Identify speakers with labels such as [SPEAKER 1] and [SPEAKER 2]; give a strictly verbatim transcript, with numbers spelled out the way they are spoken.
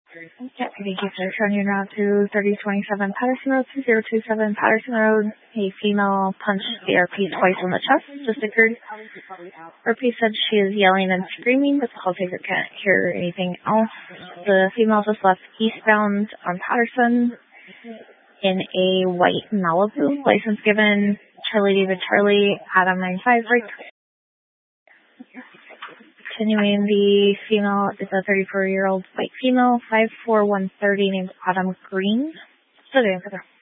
[SPEAKER 1] Deputy Chief Search on your route to thirty twenty-seven Patterson Road to zero two seven Patterson Road. A female punched the R P twice on the chest. Just occurred. R P said she is yelling and screaming, but the call taker can't hear anything else. The female just left eastbound on Patterson in a white Malibu. License given Charlie David Charlie Adam nine five break. Continuing, the female is a thirty-four-year-old white female, five four, one thirty, named Autumn Green. So, there.